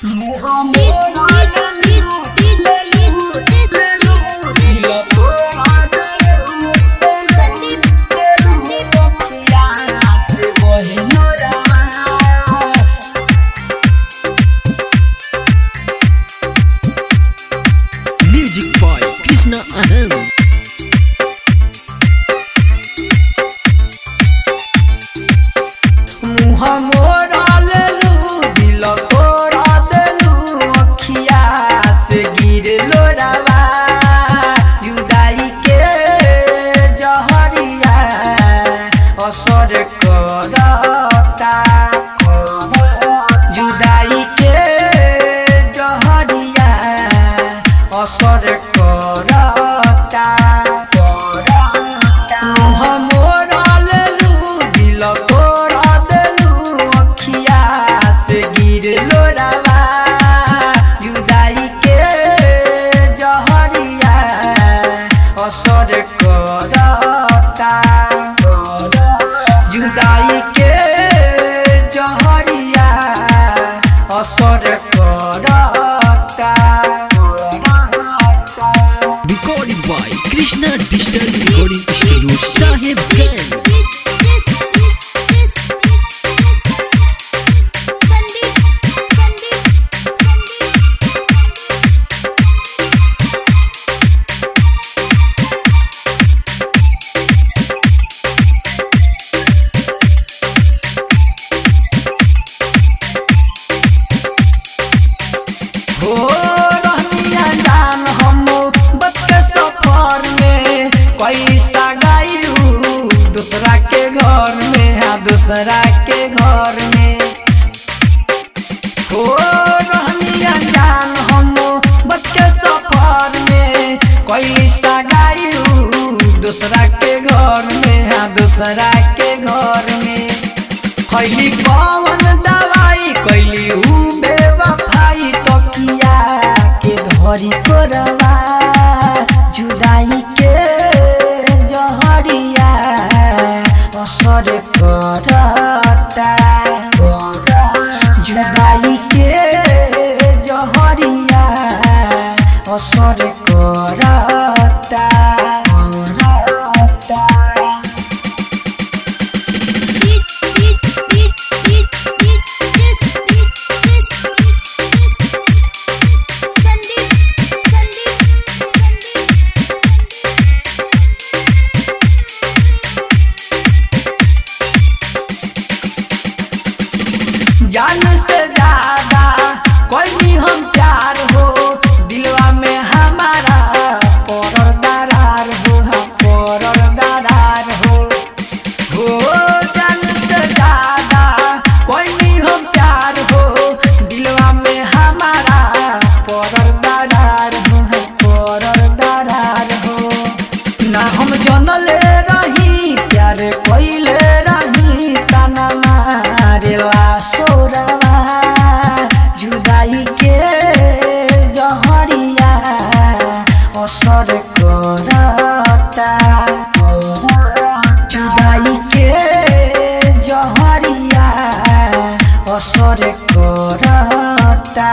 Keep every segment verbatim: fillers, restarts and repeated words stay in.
Music boy Krishna अहम। मुहा मोरा लेलू दिल तोरा देलू अखिया से गिर लोरावा जुदाई के जहरिया असर करता जुदाई के जहरिया असर करता मुहा मोरा लेलू दिल तोरा देलू अखिया से गिर लोरावा जुदाई के जहरिया असर करता जुदाई के जहरिया असर करता। Recording boy Krishna digital recording studio Sahebganj. हो रहनिया जान हम बच के सफर में पैसा गायू दूसरा के घर में हाँ दूसरा के घर में हो रहनिया जान हम बच के सफर में पैसा गायू दूसरा के घर में हाँ दूसरा के घर में खैली कौन दवाई कैली ऊ बेवफाई तकिया के धरी करवा जुदाई के जहरिया असर करता जुदाई के जहरिया असर करता। जान से ज्यादा कोई भी हम प्यार हो दिलवा में हमारा परर दरार हो हाँ परर दरार हो हो जान से ज्यादा कोई भी हम प्यार हो दिलवा में हमारा परर दरार हो हाँ परर दरार हो ना हम जनले रही प्यार कोइले रही तना मारेला सोरवा जुदाई के जहरिया असर करता जुदाई के जहरिया असर करता।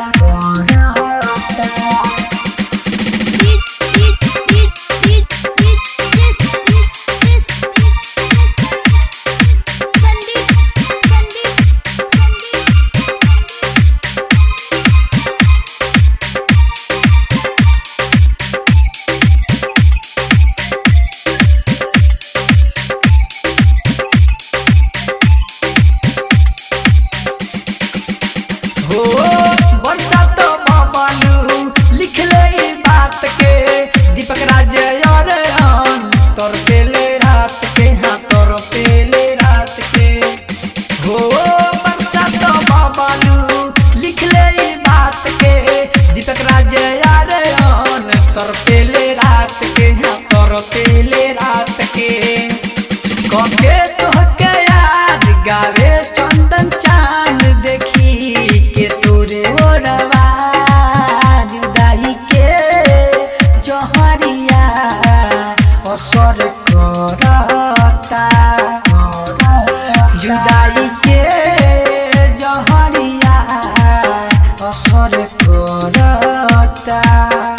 हो बरसात बबलू लिख ले ई बात के दीपक राज यार तोर पेले रात के हाँ तोर पेले रात के हो बरसात बबलू लिख ले ई बात के दीपक राज यार तोर पेले रात के हाँ तोर पेले रात के कके तोहके याद गावे चंदन चांद देखी के तोरे ओरवा जुदाई के जहरिया असर करता जुदाई के जहरिया घर करता।